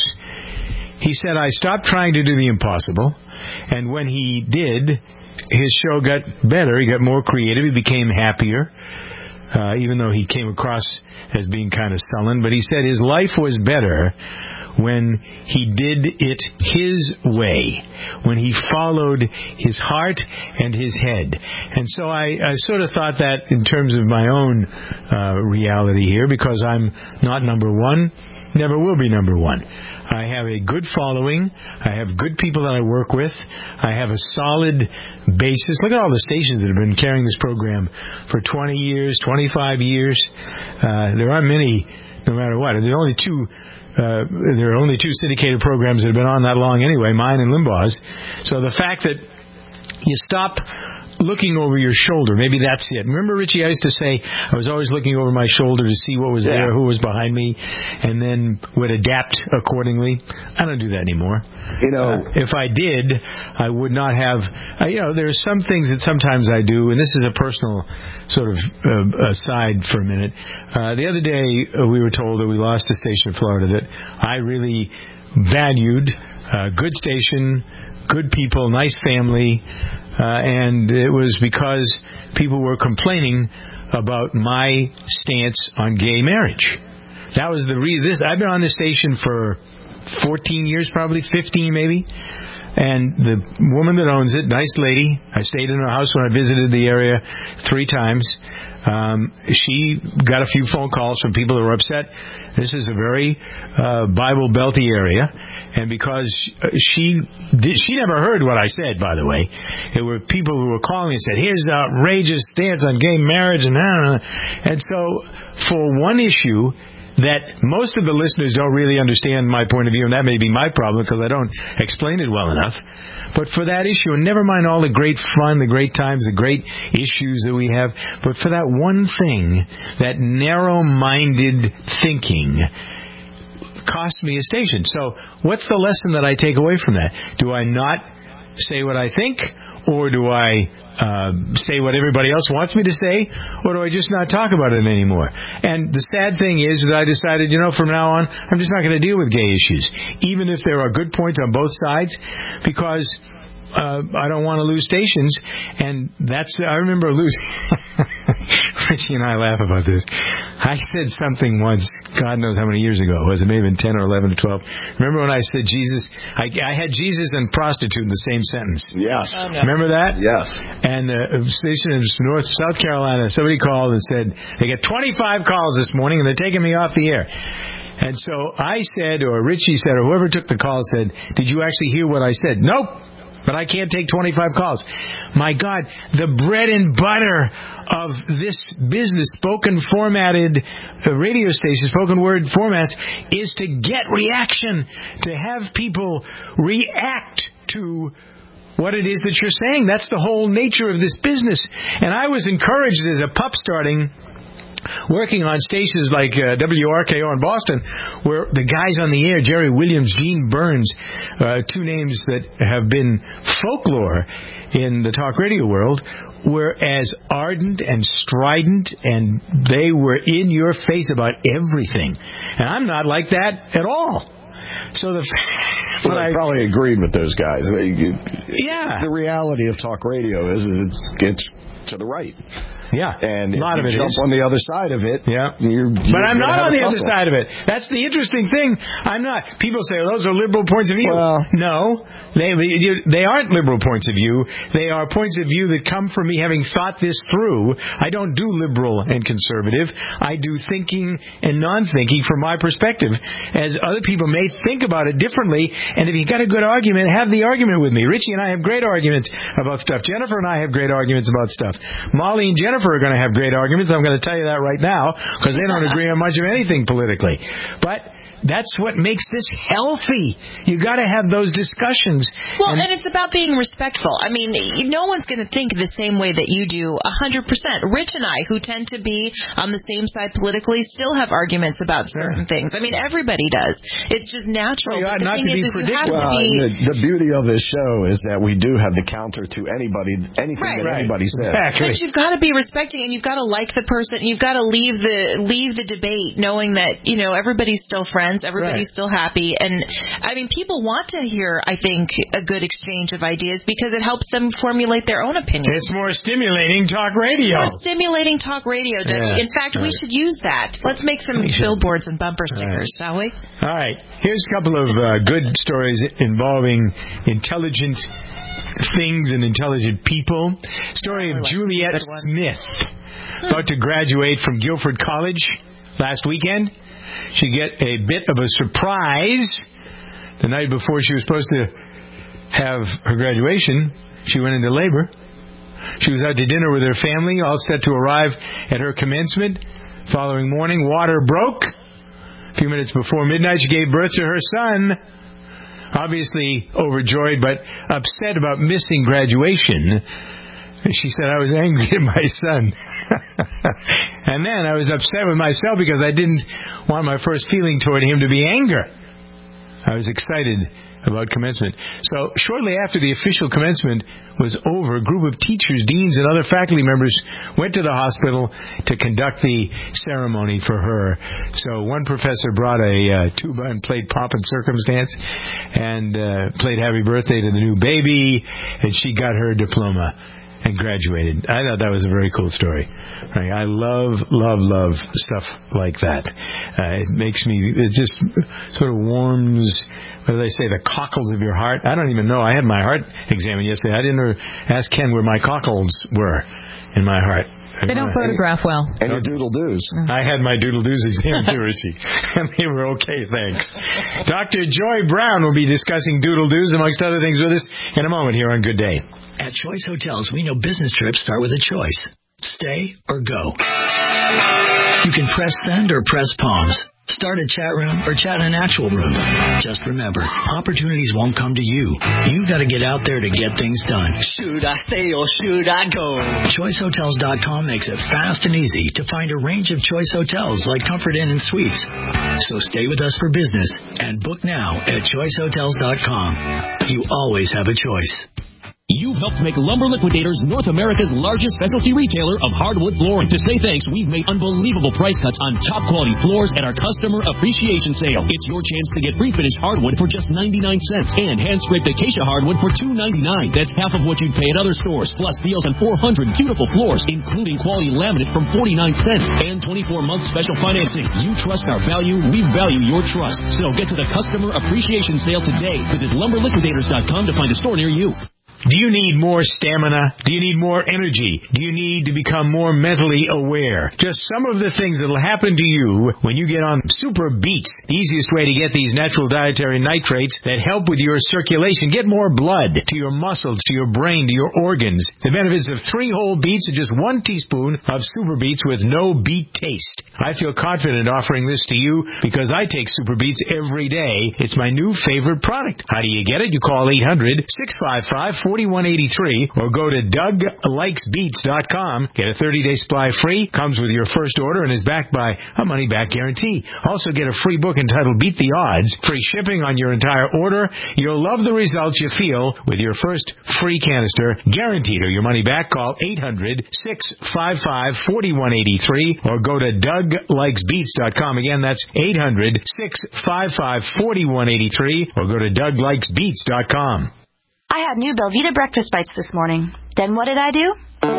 He said, I stopped trying to do the impossible, and when he did, his show got better. He got more creative. He became happier, uh, even though he came across as being kind of sullen. But he said his life was better when he did it his way, when he followed his heart and his head. And so I, I sort of thought that in terms of my own uh, reality here, because I'm not number one, never will be number one. I have a good following. I have good people that I work with. I have a solid basis. Look at all the stations that have been carrying this program for twenty years, twenty-five years. Uh, there aren't many, no matter what. There are only two Uh, there are only two syndicated programs that have been on that long anyway, mine and Limbaugh's. So the fact that you stop looking over your shoulder, maybe that's it. Remember, Richie, I used to say I was always looking over my shoulder to see what was yeah. there, who was behind me, and then would adapt accordingly. I don't do that anymore. You know, uh, if I did, I would not have. Uh, you know, there are some things that sometimes I do, and this is a personal sort of uh, aside for a minute. Uh, the other day, uh, we were told that we lost a station in Florida that I really valued. Uh, good station, good people, nice family. Uh, and it was because people were complaining about my stance on gay marriage. That was the reason. This, I've been on this station for fourteen years, probably fifteen maybe. And the woman that owns it, nice lady, I stayed in her house when I visited the area three times. Um, she got a few phone calls from people that were upset. This is a very uh, Bible belty area. And because she did, she never heard what I said, by the way. There were people who were calling and said, here's the outrageous stance on gay marriage. And, and so for one issue that most of the listeners don't really understand my point of view, and that may be my problem because I don't explain it well enough. But for that issue, and never mind all the great fun, the great times, the great issues that we have, but for that one thing, that narrow-minded thinking cost me a station. So what's the lesson that I take away from that? Do I not say what I think, or do I uh, say what everybody else wants me to say, or do I just not talk about it anymore? And the sad thing is that I decided, you know, from now on, I'm just not going to deal with gay issues, even if there are good points on both sides, because uh, I don't want to lose stations. And that's, I remember losing. Richie and I laugh about this. I said something once, God knows how many years ago it was. It may have been ten or eleven or twelve. Remember when I said Jesus? I, I had Jesus and prostitute in the same sentence. Yes. Oh, no. Remember that? Yes. And uh, a station in North South Carolina, somebody called and said, they get twenty-five calls this morning and they're taking me off the air. And so I said, or Richie said, or whoever took the call said, did you actually hear what I said? Nope. But I can't take twenty-five calls. My God, the bread and butter of this business, spoken formatted uh, radio station, spoken word formats, is to get reaction, to have people react to what it is that you're saying. That's the whole nature of this business. And I was encouraged as a pup starting, working on stations like uh, W R K O in Boston, where the guys on the air, Jerry Williams, Gene Burns, uh, two names that have been folklore in the talk radio world, were as ardent and strident, and they were in your face about everything. And I'm not like that at all. So the but well, I probably agreed with those guys. Yeah. The reality of talk radio is it's it's to the right. Yeah, and a lot if of you it jump is. on the other side of it. Yeah, you're, you're but I'm not on the tussle. other side of it. That's the interesting thing. I'm not. People say, oh, those are liberal points of view. Well, no, they they aren't liberal points of view. They are points of view that come from me having thought this through. I don't do liberal and conservative. I do thinking and non-thinking from my perspective. As other people may think about it differently, and if you got a good argument, have the argument with me. Richie and I have great arguments about stuff. Jennifer and I have great arguments about stuff. Molly and Jennifer Jennifer are going to have great arguments. I'm going to tell you that right now because they don't agree on much of anything politically. But that's what makes this healthy. You got to have those discussions. Well, and, and it's about being respectful. I mean, no one's going to think the same way that you do one hundred percent. Rich and I, who tend to be on the same side politically, still have arguments about certain things. I mean, everybody does. It's just natural. Well, but the not thing to be is, is you have well, to be... the, the beauty of this show is that we do have the counter to anybody, anything Right. that Right. anybody says. But you've got to be respecting, and you've got to like the person. You've got to leave the leave the debate knowing that, you know, everybody's still friends. Everybody's Right. still happy. And, I mean, people want to hear, I think, a good exchange of ideas because it helps them formulate their own opinions. It's more stimulating talk radio. More stimulating talk radio. Yeah. In fact, we Right. should use that. Let's make some billboards and bumper stickers, shall we? All right. Here's a couple of uh, good stories involving intelligent things and intelligent people. Story of Juliet Smith, about to graduate from Guilford College last weekend. She get a bit of a surprise the night before she was supposed to have her graduation. She went into labor. She was out to dinner with her family, all set to arrive at her commencement. Following morning, water broke. A few minutes before midnight, she gave birth to her son. Obviously overjoyed, but upset about missing graduation. She said, I was angry at my son. And then I was upset with myself because I didn't want my first feeling toward him to be anger. I was excited about commencement. So shortly after the official commencement was over, a group of teachers, deans, and other faculty members went to the hospital to conduct the ceremony for her. So one professor brought a uh, tuba and played Pomp and Circumstance and uh, played Happy Birthday to the new baby, and she got her diploma and graduated. I thought that was a very cool story. Right? I love, love, love stuff like that. Uh, it makes me, it just sort of warms, what do they say, the cockles of your heart? I don't even know. I had my heart examined yesterday. I didn't ask Ken where my cockles were in my heart. They don't photograph well. And your doodle-doos. I had my doodle-doos examined too, Richie. And they were okay, thanks. Doctor Joy Brown will be discussing doodle-doos, amongst other things, with us in a moment here on Good Day. At Choice Hotels, we know business trips start with a choice. Stay or go. You can press send or press palms. Start a chat room or chat in an actual room. Just remember, opportunities won't come to you. You got to get out there to get things done. Should I stay or should I go? Choice Hotels dot com makes it fast and easy to find a range of choice hotels like Comfort Inn and Suites. So stay with us for business and book now at Choice Hotels dot com. You always have a choice. You've helped make Lumber Liquidators North America's largest specialty retailer of hardwood flooring. To say thanks, we've made unbelievable price cuts on top quality floors at our customer appreciation sale. It's your chance to get pre-finished hardwood for just ninety-nine cents and hand-scraped acacia hardwood for two ninety-nine. That's half of what you'd pay at other stores, plus deals on four hundred beautiful floors, including quality laminate from forty-nine cents and twenty-four month special financing. You trust our value, we value your trust. So get to the customer appreciation sale today. Visit lumber liquidators dot com to find a store near you. Do you need more stamina? Do you need more energy? Do you need to become more mentally aware? Just some of the things that will happen to you when you get on Super Beets, the easiest way to get these natural dietary nitrates that help with your circulation. Get more blood to your muscles, to your brain, to your organs. The benefits of three whole beets and just one teaspoon of Super Beets with no beet taste. I feel confident offering this to you because I take Super Beets every day. It's my new favorite product. How do you get it? You call eight hundred, six five five, four one eight three or go to Doug Likes Beets dot com. Get a thirty day supply free. Comes with your first order and is backed by a money-back guarantee. Also get a free book entitled Beat the Odds. Free shipping on your entire order. You'll love the results you feel with your first free canister. Guaranteed or your money back. Call eight hundred, six five five, four one eight three or go to Doug Likes Beets dot com. Again, that's eight hundred, six five five, four one eight three or go to Doug Likes Beets dot com. I had new Belvita breakfast bites this morning. Then what did I do?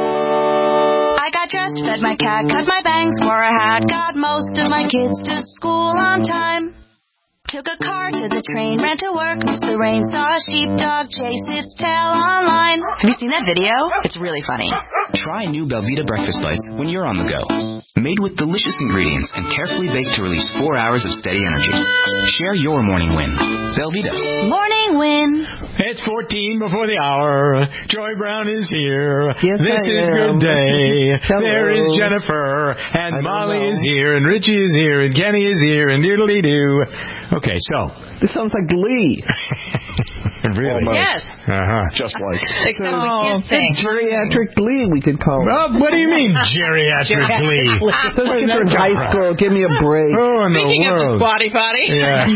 I got dressed, fed my cat, cut my bangs, wore a hat, got most of my kids to school on time. Took a car to the train, ran to work, missed the rain, saw a sheepdog chase its tail online. Have you seen that video? It's really funny. Try new Belvita breakfast bites when you're on the go. Made with delicious ingredients and carefully baked to release four hours of steady energy. Share your morning win. Belvita. Morning morning win. It's fourteen before the hour. Joy Brown is here. Yes, this I is am. Good Day. Hello. There is Jennifer, and I Molly know. is here, and Richie is here, and Kenny is here, and doodly-doo. Okay, so. This sounds like Glee. Really? Yes. Uh-huh. Just like. Except we can't sing. Geriatric Glee, we could call it. Well, what do you mean, geriatric Glee? Those kids are in high school. Give me a break. Oh, in the Speaking of the world. squatty potty. Yeah.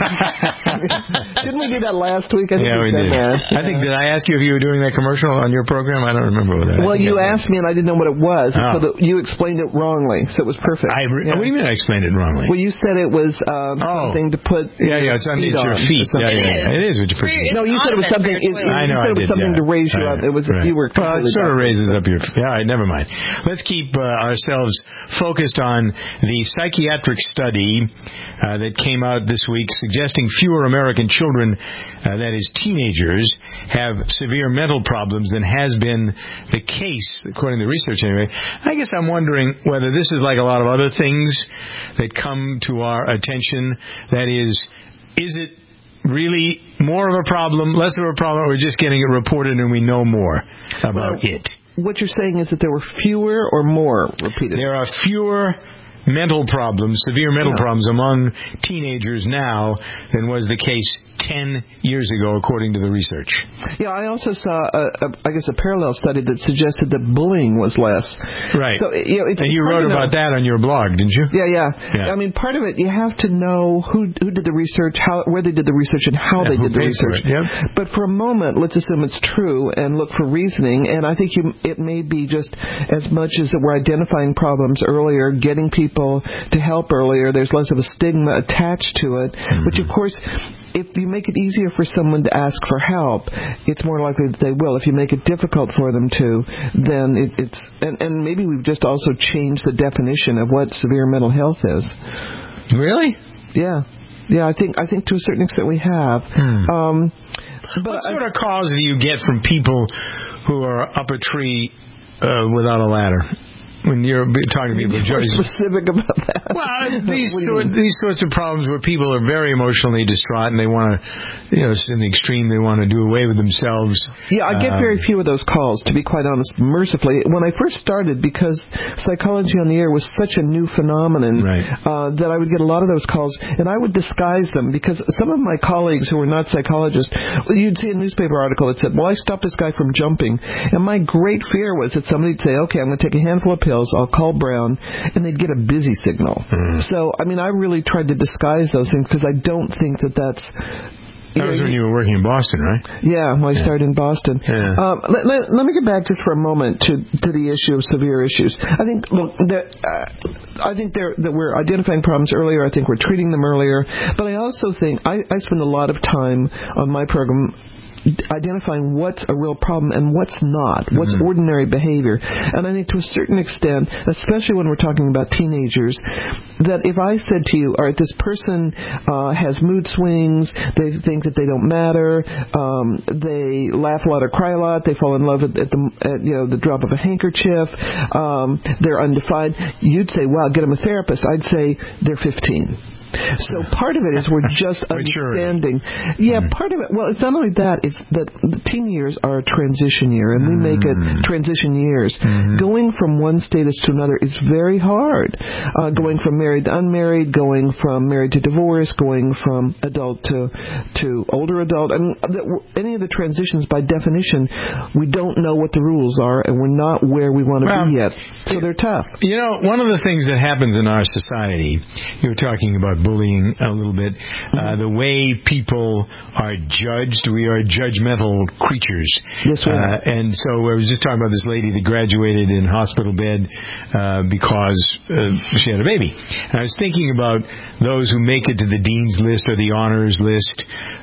Didn't we do that last week? I think Yeah, we did did. that. I think, did I ask you if you were doing that commercial on your program? I don't remember what that Well, you asked me, and I didn't know what it was. Oh. So that you explained it wrongly, so it was perfect. I re- Yeah. What do you mean I explained it wrongly? Well, you said it was um, Oh. something to put. Yeah, yeah, it's on feet it's your on feet. or something. Yeah, yeah, yeah. It is what you put your feet. No, you said it was something. It, it, I know, you said I it was did, something yeah. to raise you Right, up. It was right. you were. Well, it completely sort of backwards. raises up your. Yeah, all right, never mind. Let's keep uh, ourselves focused on the psychiatric study uh, that came out this week, suggesting fewer American children, uh, that is, teenagers, have severe mental problems than has been the case, according to the research. Anyway, I guess I'm wondering whether this is like a lot of other things that come to our attention. That is, is it really more of a problem, less of a problem, or we're just getting it reported and we know more about Well, it? What you're saying is that there were fewer or more repeated. There are fewer mental problems, severe mental Yeah. problems among teenagers now than was the case ten years ago, according to the research. Yeah, I also saw, a, a, I guess, a parallel study that suggested that bullying was less. Right. So, you know, it's And you hard wrote to know. about that on your blog, didn't you? Yeah, yeah, Yeah. I mean, part of it, you have to know who who did the research, how where they did the research, and how Yeah, they who did the paid for research. it, yep. But for a moment, let's assume it's true and look for reasoning. And I think you, it may be just as much as that we're identifying problems earlier, getting people to help earlier. There's less of a stigma attached to it, Mm-hmm. which of course, if you make it easier for someone to ask for help, it's more likely that they will. If you make it difficult for them to, then it, it's and, and maybe we've just also changed the definition of what severe mental health is. Really? Yeah, yeah. I think I think to a certain extent we have. Hmm. Um, but what sort of calls do you get from people who are up a tree uh, without a ladder? When you're talking to people, more specific about that. Well, these What do you sort, mean? these sorts of problems where people are very emotionally distraught and they want to, you know, in the extreme, they want to do away with themselves. Yeah, I get Um, very few of those calls, to be quite honest, mercifully. When I first started, because Psychology on the Air was such a new phenomenon, Right. uh, that I would get a lot of those calls, and I would disguise them, because some of my colleagues who were not psychologists, well, you'd see a newspaper article that said, well, I stopped this guy from jumping, and my great fear was that somebody'd say, okay, I'm going to take a handful of pills, I'll call Brown, and they'd get a busy signal. Mm. So, I mean, I really tried to disguise those things, because I don't think that that's... That was when you were working in Boston, right? Yeah, when I Yeah. started in Boston. Yeah. Um, let, let, let me get back just for a moment to, to the issue of severe issues. I think look, that, uh, I think there, that we're identifying problems earlier. I think we're treating them earlier. But I also think I, I spend a lot of time on my program identifying what's a real problem and what's not, what's Mm-hmm. ordinary behavior. And I think to a certain extent, especially when we're talking about teenagers, that if I said to you, all right, this person uh, has mood swings, they think that they don't matter, um, they laugh a lot or cry a lot, they fall in love at, at the at, you know the drop of a handkerchief, um, they're undefined, you'd say, wow, get them a therapist. I'd say they're fifteen. So part of it is we're just understanding. Yeah, part of it, well, it's not only that, it's that the teen years are a transition year, and we make it transition years. Mm-hmm. Going from one status to another is very hard. Uh, going from married to unmarried, going from married to divorce, going from adult to to older adult. I mean, the, any of the transitions, by definition, we don't know what the rules are, and we're not where we want to Well, be yet. So they're tough. You know, one of the things that happens in our society, you were talking about bullying a little bit, uh, the way people are judged. We are judgmental creatures. Yes, we are. Uh, and so I was just talking about this lady that graduated in hospital bed uh, because uh, she had a baby. And I was thinking about those who make it to the dean's list or the honors list.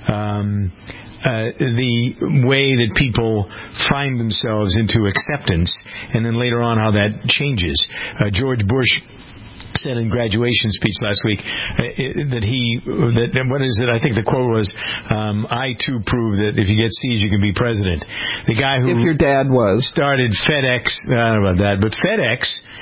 Um, Uh, the way that people find themselves into acceptance, and then later on how that changes. Uh, George Bush said in graduation speech last week uh, that he that, that what is it? I think the quote was, um, "I too prove that if you get C's, you can be president." The guy who If your dad was started FedEx, I don't know about that, but FedEx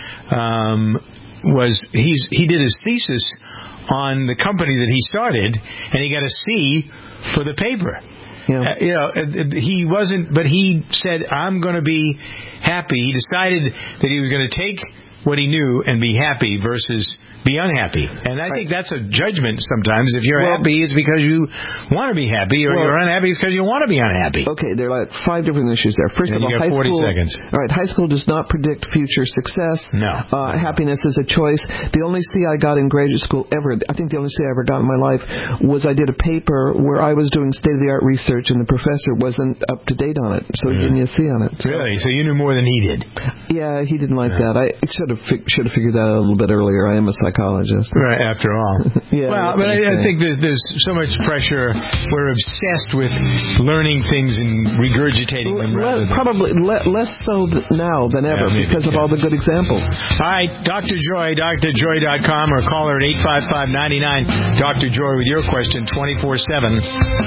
um, was he's he did his thesis on the company that he started, and he got a C for the paper. Yeah. Uh, you know, uh, he wasn't, but he said, I'm going to be happy. He decided that he was going to take what he knew and be happy versus be unhappy. And I think that's a judgment sometimes. If you're Well, happy, it's because you want to be happy, or well, you're unhappy, it's because you want to be unhappy. Okay, there are like five different issues there. First And of all, you got high forty school. seconds. All right, high school does not predict future success. No. Uh, happiness is a choice. The only C I got in graduate school ever, I think the only C I ever got in my life, was I did a paper where I was doing state-of-the-art research and the professor wasn't up to date on it, so he gave me a C on it. So, Really? So you knew more than he did? yeah, he didn't like that. I should have fi- should have figured that out a little bit earlier. I am a psychologist. Right, after all. Yeah, well, but I, I think that there's so much pressure. We're obsessed with learning things and regurgitating them. Le- rather than... probably le- less so th- now than ever Yeah, maybe, because of yeah. all the good examples. All right, Doctor Joy, D R joy dot com, or call her at eight five five, nine nine, Doctor Joy with your question twenty-four seven.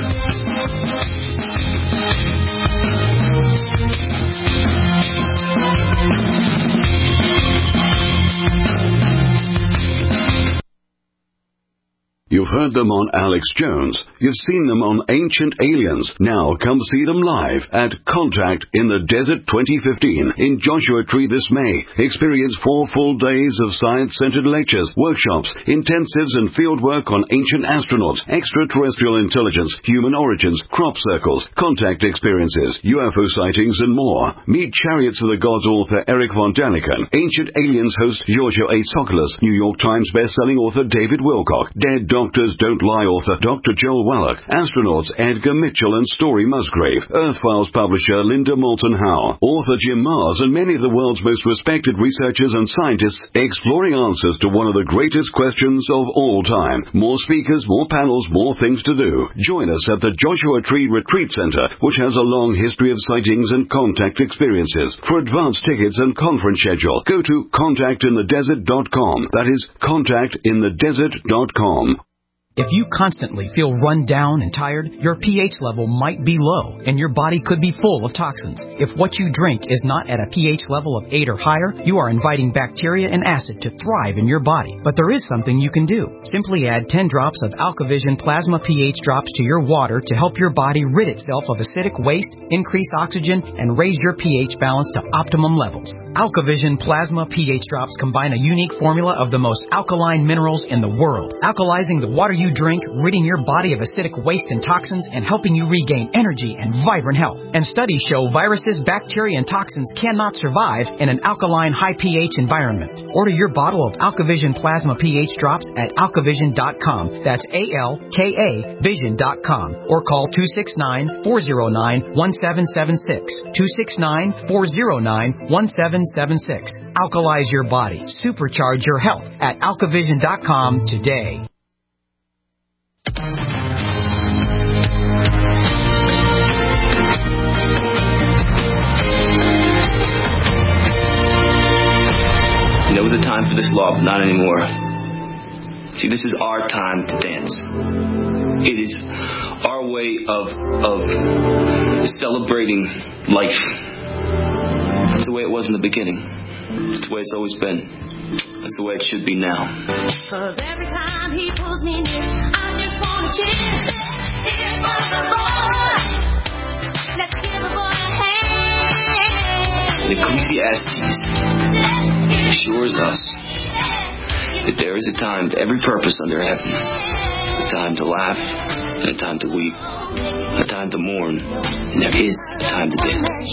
You've heard them on Alex Jones. You've seen them on Ancient Aliens. Now come see them live at Contact in the Desert twenty fifteen in Joshua Tree this May. Experience four full days of science-centered lectures, workshops, intensives, and field work on ancient astronauts, extraterrestrial intelligence, human origins, crop circles, contact experiences, U F O sightings, and more. Meet Chariots of the Gods author Eric von Daniken, Ancient Aliens host Giorgio A. Tsoukalos, New York Times best-selling author David Wilcock, Dead Doctors Don't Lie author Doctor Joel Wallach, astronauts Edgar Mitchell and Story Musgrave, Earth Files publisher Linda Moulton Howe, author Jim Mars, and many of the world's most respected researchers and scientists exploring answers to one of the greatest questions of all time. More speakers, more panels, more things to do. Join us at the Joshua Tree Retreat Center, which has a long history of sightings and contact experiences. For advance tickets and conference schedule, go to contact in the desert dot com. That is contact in the desert dot com. If you constantly feel run down and tired, your pH level might be low, and your body could be full of toxins. If what you drink is not at a pH level of eight or higher, you are inviting bacteria and acid to thrive in your body. But there is something you can do. Simply add ten drops of AlkaVision Plasma pH drops to your water to help your body rid itself of acidic waste, increase oxygen, and raise your pH balance to optimum levels. AlkaVision Plasma pH drops combine a unique formula of the most alkaline minerals in the world, alkalizing the water you drink, ridding your body of acidic waste and toxins, and helping you regain energy and vibrant health. And studies show viruses, bacteria, and toxins cannot survive in an alkaline, high pH environment. Order your bottle of AlkaVision Plasma pH drops at alkavision dot com. That's A L K A vision dot com. Or call two six nine, four zero nine, one seven seven six. two six nine, four zero nine, one seven seven six. Alkalize your body. Supercharge your health at alkavision dot com today. There was a time for this law, but not anymore. See, this is our time to dance. It is our way of of celebrating life. It's the way it was in the beginning. It's the way it's always been. It's the way it should be now. Cause every time he pulls me near, I just wanna cheer. Here for the boy. Let's give a boy a hand. And Ecclesiastes assures us that there is a time to every purpose under heaven. A time to laugh, and a time to weep, a time to mourn, and there is a time to dance.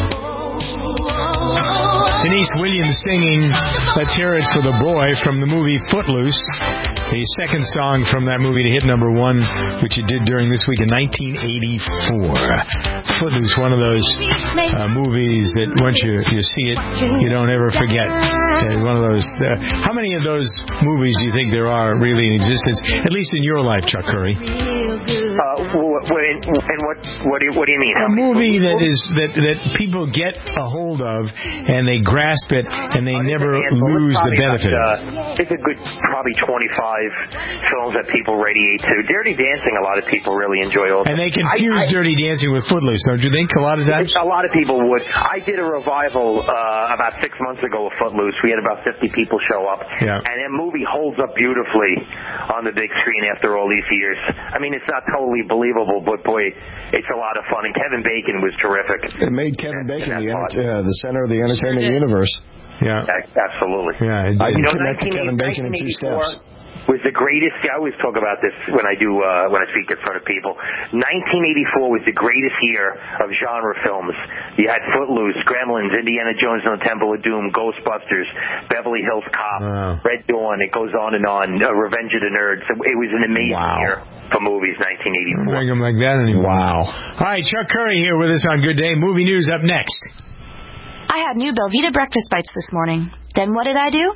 Denise Williams singing Let's Hear It for the Boy from the movie Footloose, the second song from that movie to hit number one, which it did during this week in nineteen eighty-four. Footloose, one of those uh, movies that once you, you see it, you don't ever forget. Uh, one of those. Uh, how many of those movies do you think there are really in existence, at least in your life, Chuck Curry? Uh, what, and what what do you, what do you mean? A movie that is that that people get a hold of and they grasp it and they never lose the benefit. Uh, it's a good probably twenty-five films that people radiate to. Dirty Dancing, a lot of people really enjoy. Also, and they confuse I, I, Dirty Dancing with Footloose, don't you think? A lot of times. A lot of people would. I did a revival uh, about six months ago of Footloose. We had about fifty people show up, yeah. and that movie holds up beautifully on the big screen after all these years. I mean, it's not totally believable, unbelievable. But boy, it's a lot of fun. And Kevin Bacon was terrific. It made Kevin Bacon the, enter- uh, the center of the entertainment sure universe. Yeah, absolutely. Yeah, I can you know, connect to Kevin Bacon in two steps. Was the greatest. I always talk about this when I do uh, when I speak in front of people. nineteen eighty-four was the greatest year of genre films. You had Footloose, Gremlins, Indiana Jones and the Temple of Doom, Ghostbusters, Beverly Hills Cop, wow. Red Dawn. It goes on and on. Uh, Revenge of the Nerds. It was an amazing wow. year for movies. nineteen eighty-four. Make them like that anymore. Wow. All right, Chuck Curry here with us on Good Day. Movie news up next. I had new Belvita breakfast bites this morning. Then what did I do?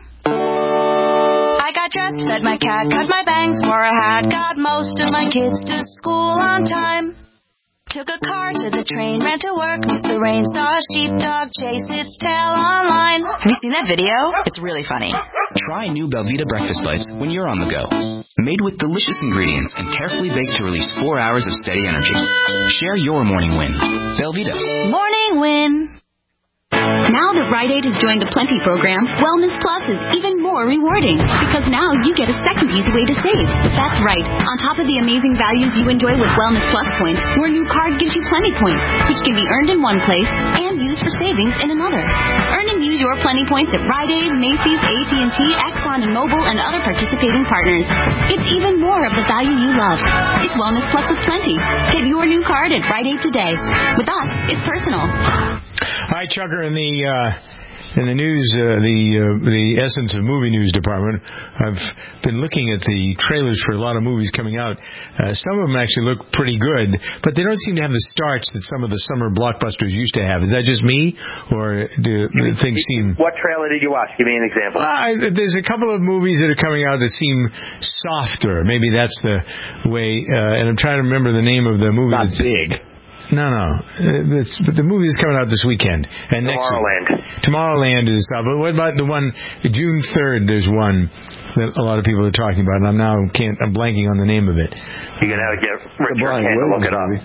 I got dressed, fed my cat, cut my bangs, wore a hat, got most of my kids to school on time. Took a car to the train, ran to work, missed the rain, saw a sheepdog chase its tail online. Have you seen that video? It's really funny. Try new Belvita breakfast bites when you're on the go. Made with delicious ingredients and carefully baked to release four hours of steady energy. Share your morning win. Belvita. Morning win. Now that Rite Aid has joined the Plenty program, Wellness Plus is even more rewarding because now you get a second easy way to save. That's right. On top of the amazing values you enjoy with Wellness Plus points, your new card gives you Plenty points, which can be earned in one place and used for savings in another. Earn and use your Plenty points at Rite Aid, Macy's, A T and T, Exxon and Mobil, and other participating partners. It's even more of the value you love. It's Wellness Plus with Plenty. Get your new card at Rite Aid today. With us, it's personal. Hi, Chucker. In the uh, in the news, uh, the uh, the Essence of Movie News department, I've been looking at the trailers for a lot of movies coming out. Uh, some of them actually look pretty good, but they don't seem to have the starts that some of the summer blockbusters used to have. Is that just me, or do things seem? What trailer did you watch? Give me an example. Uh, there's a couple of movies that are coming out that seem softer. Maybe that's the way. Uh, and I'm trying to remember the name of the movie. Not that's big. No, no. It's, but the movie is coming out this weekend. And Tomorrowland. Next week. Tomorrowland is out. But what about the one, June third, there's one that a lot of people are talking about, and I'm now can't, I'm blanking on the name of it. You're going to get Richard Kent to look it up.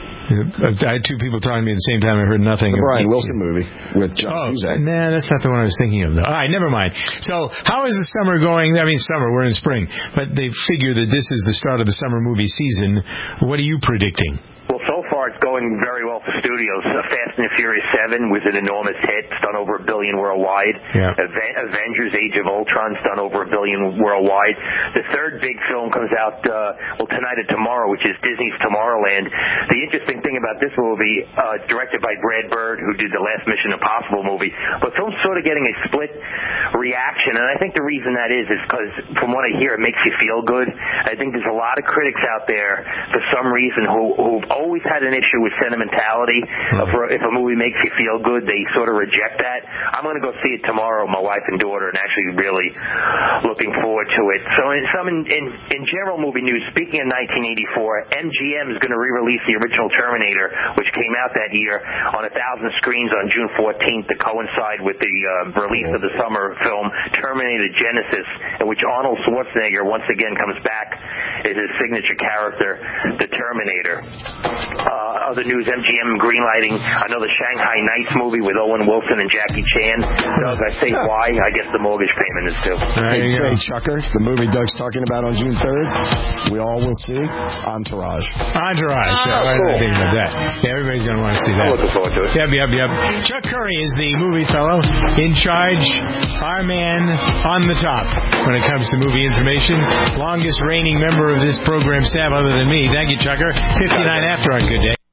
I had two people talking to me at the same time. I heard nothing. The Brian Wilson movie with John Oh, Cusack. nah, that's not the one I was thinking of, though. All right, never mind. So, how is the summer going? I mean, summer, we're in spring. But they figure that this is the start of the summer movie season. What are you predicting? Well, so far it's going very well for studios. Uh, Fast and the Furious seven was an enormous hit. It's done over a billion worldwide. Yeah. Aven- Avengers Age of Ultron's done over a billion worldwide. The third big film comes out, uh, well, tonight and tomorrow, which is Disney's Tomorrowland. The interesting thing about this movie, uh, directed by Brad Bird, who did the last Mission Impossible movie, but film's sort of getting a split reaction, and I think the reason that is is because, from what I hear, it makes you feel good. I think there's a lot of critics out there, for some reason, who, who've always had an issue with sentimentality. Mm-hmm. If, if a movie makes you feel good, they sort of reject that. I'm going to go see it tomorrow, my wife and daughter, and actually really looking forward to it. So in some in, in, in general movie news, speaking of nineteen eighty-four, M G M is going to re-release the original Terminator, which came out that year, on a thousand screens on June fourteenth to coincide with the uh, release of the summer film Terminator Genesis, in which Arnold Schwarzenegger once again comes back as his signature character, the Terminator. Uh, other news, M G M greenlighting another Shanghai Nights movie with Owen Wilson and Jackie Chan. Doug, I say why? I guess the mortgage payment is due. Hey, hey, Chucker, the movie Doug's talking about on June third, we all will see Entourage. Entourage. Oh, yeah, cool. I think about that. Yeah, everybody's going to want to see that. I'm looking forward to it. Yep, yep, yep. Chuck Curry is the movie fellow in charge, our man on the top when it comes to movie information. Longest reigning member of this program staff other than me. Thank you, Chucker. fifty-nine after on Good Day.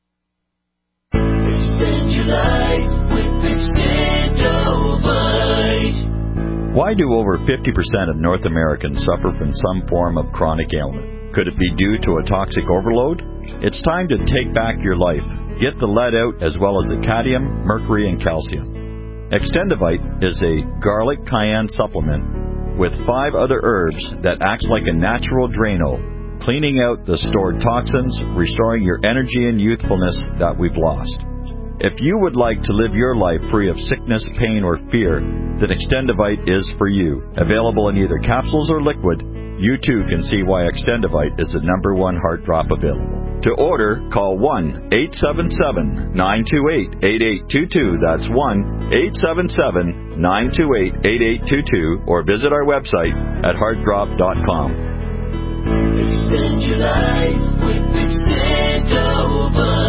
Why do over fifty percent of North Americans suffer from some form of chronic ailment? Could it be due to a toxic overload? It's time to take back your life. Get the lead out as well as the cadmium, mercury, and calcium. Extendivite is a garlic cayenne supplement with five other herbs that acts like a natural Drano, cleaning out the stored toxins, restoring your energy and youthfulness that we've lost. If you would like to live your life free of sickness, pain, or fear, then Extendivite is for you. Available in either capsules or liquid, you too can see why Extendivite is the number one heart drop available. To order, call one eight seven seven, nine two eight, eight eight two two. That's one eight seven seven, nine two eight, eight eight two two. Or visit our website at heart drop dot com. Extend your life with Extendovite.